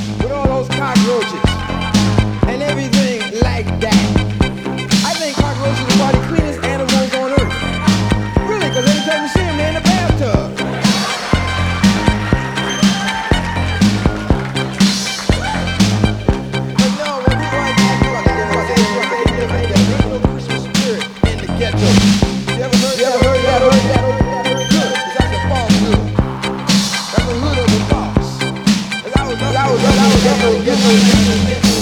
with all those cockroaches and everything like that. I think cockroaches are probably the cleanest animals on earth. Really, because every time you see them, they're in the bathtub. But no, when we write that, there's no Christmas spirit in the ghetto. You ever heard that? Good, 'cause that's a false hood. That's a hood of the false. 'Cause I was definitely getting